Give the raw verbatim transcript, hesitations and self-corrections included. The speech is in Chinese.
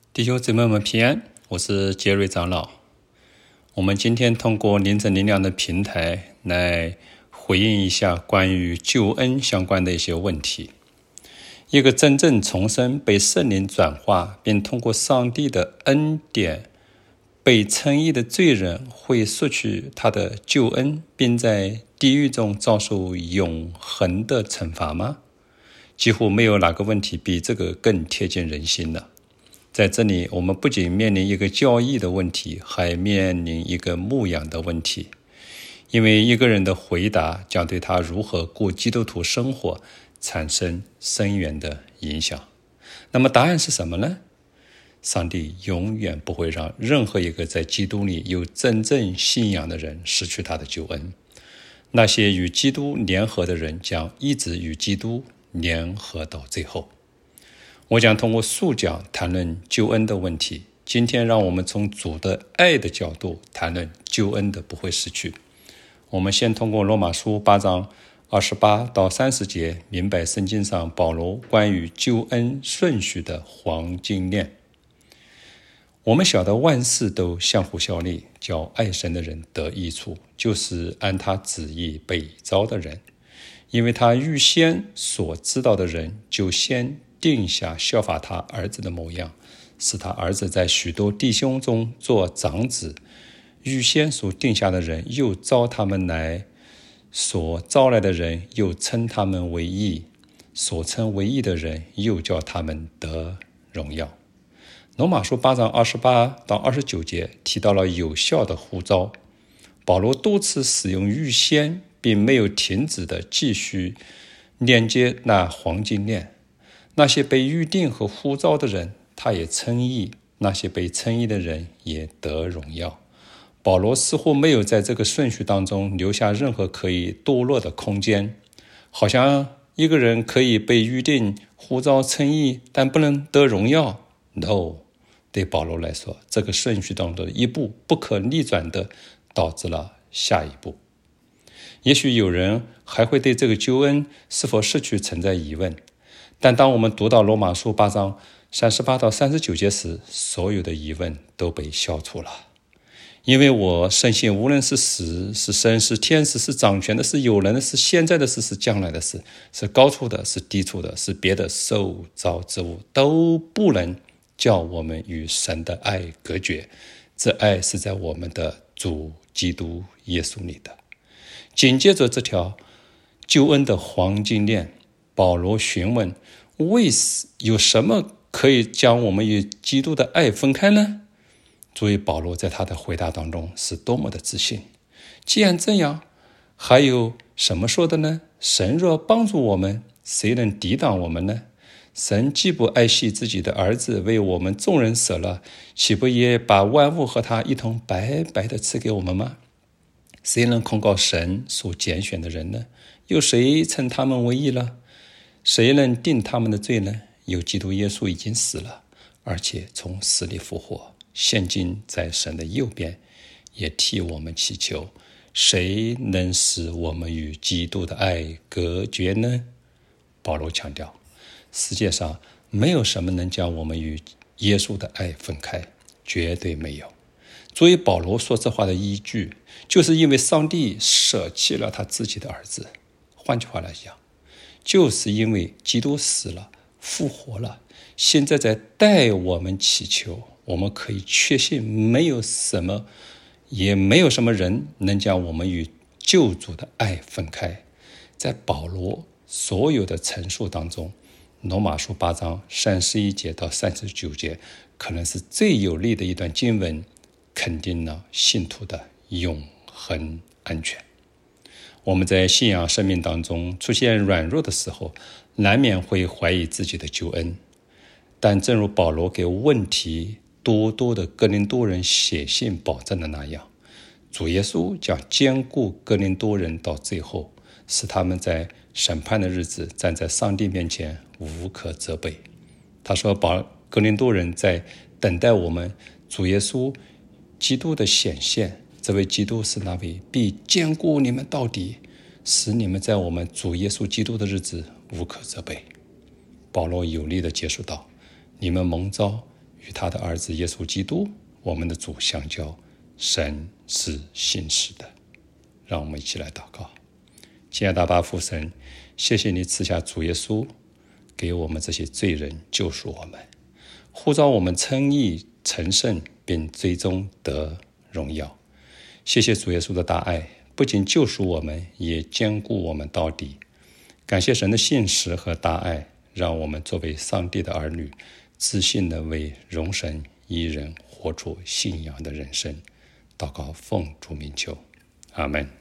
弟兄姊妹们平安，我是杰瑞长老。我们今天通过灵正灵粮的平台来回应一下关于救恩相关的一些问题。一个真正重生、被圣灵转化，并通过上帝的恩典被称义的罪人，会索取他的救恩，并在地狱中遭受永恒的惩罚吗？几乎没有哪个问题比这个更贴近人心了。在这里，我们不仅面临一个教义的问题，还面临一个牧养的问题。因为一个人的回答将对他如何过基督徒生活产生深远的影响。那么答案是什么呢？上帝永远不会让任何一个在基督里有真正信仰的人失去他的救恩。那些与基督联合的人将一直与基督联合到最后。我将通过数讲谈论救恩的问题。今天让我们从主的爱的角度谈论救恩的不会失去。我们先通过罗马书八章二十八到三十节明白圣经上保罗关于救恩顺序的黄金链。我们晓得万事都相互效力，叫爱神的人得益处，就是按他旨意被召的人。因为他预先所知道的人，就先定下效法他儿子的模样，使他儿子在许多弟兄中做长子。预先所定下的人，又召他们来；所召来的人，又称他们为义；所称为义的人，又叫他们得荣耀。罗马书八章二十八到二十九节提到了有效的呼召。保罗多次使用预先，并没有停止的继续链接那黄金链。那些被预定和呼召的人，他也称义；那些被称义的人也得荣耀。保罗似乎没有在这个顺序当中留下任何可以堕落的空间，好像一个人可以被预定、呼召、称义，但不能得荣耀。No， 对保罗来说，这个顺序当中的一步不可逆转的导致了下一步。也许有人还会对这个救恩是否失去存在疑问，但当我们读到罗马书八章三十八到三十九节时，所有的疑问都被消除了。因为我深信，无论是死是生是天使是掌权的是有人的是现在的事是将来的事，是高处的是低处的是别的受造之物，都不能叫我们与神的爱隔绝。这爱是在我们的主基督耶稣里的。紧接着这条救恩的黄金链，保罗询问，为有什么可以将我们与基督的爱分开呢？注意保罗在他的回答当中是多么的自信。既然这样，还有什么说的呢？神若帮助我们，谁能抵挡我们呢？神既不爱惜自己的儿子，为我们众人舍了，岂不也把万物和他一同白白的赐给我们吗？谁能控告神所拣选的人呢？有谁称他们为义了？谁能定他们的罪呢？有基督耶稣已经死了，而且从死里复活，现今在神的右边，也替我们祈求。谁能使我们与基督的爱隔绝呢？保罗强调，世界上没有什么能将我们与耶稣的爱分开，绝对没有。所以保罗说这话的依据，就是因为上帝舍弃了他自己的儿子。换句话来讲，就是因为基督死了复活了，现在在带我们祈求，我们可以确信没有什么也没有什么人能将我们与救主的爱分开。在保罗所有的陈述当中，罗马书八章三十一节到三十九节可能是最有力的一段经文，肯定了信徒的永恒安全。我们在信仰生命当中出现软弱的时候，难免会怀疑自己的救恩。但正如保罗给问题多多的哥林多人写信保证的那样，主耶稣将坚固哥林多人到最后，使他们在审判的日子站在上帝面前无可责备。他说保哥林多人在等待我们主耶稣基督的显现，这位基督是那位必坚固你们到底，使你们在我们主耶稣基督的日子无可责备。保罗有力地结束道，你们蒙召与他的儿子耶稣基督，我们的主相交，神是信实的。让我们一起来祷告。亲爱的阿爸父神，谢谢你赐下主耶稣，给我们这些罪人救赎我们，呼召我们称义成圣，并最终得荣耀。谢谢主耶稣的大爱，不仅救赎我们，也坚固我们到底。感谢神的信实和大爱，让我们作为上帝的儿女，自信地为荣神一人活出信仰的人生。祷告奉主名求，阿们。